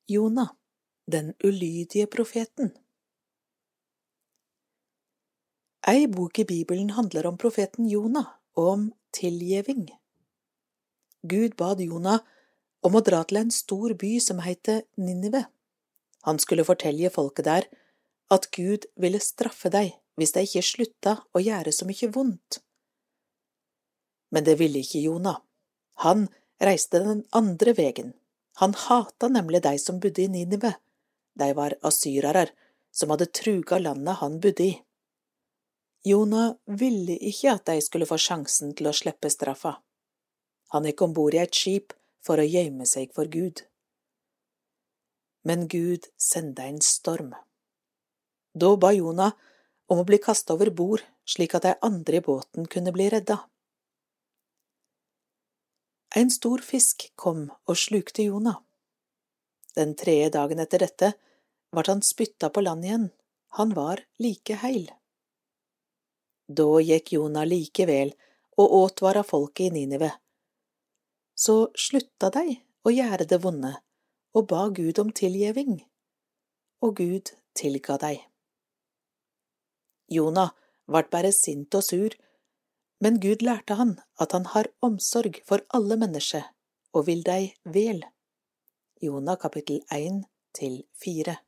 Jona, den ulydige profeten. Ei bok i Bibelen handler om profeten Jona og om tilgjeving. Gud bad Jona om å dra til en stor by som heter Ninive. Han skulle fortelle folket der at Gud ville straffe deg hvis de ikke slutta å gjøre så mye vondt. Men det ville ikke Jona. Han reiste den andre vegen. Han hata nemlig de som bodde i Ninive. De var assyrarer som hadde truga landet han bodde i. Jona ville ikke at de skulle få sjansen til å slippe straffa. Han gikk ombord i et skip for å gjemme seg for Gud. Men Gud sendte en storm. Da ba Jona om å bli kastet over bord, slik at de andre i båten kunne bli redda. En stor fisk kom og slukte Jona. Den 3. dagen etter dette ble han spytta på land igjen. Han var like heil. Da gikk Jona likevel og åtvara folket i Ninive. Så slutta de å gjøre det vonde og ba Gud om tilgjeving, og Gud tilga deg. Jona ble bare sint og sur, men Gud lærte han at han har omsorg for alle mennesker og vil deg vel. Jona kapittel 1-4.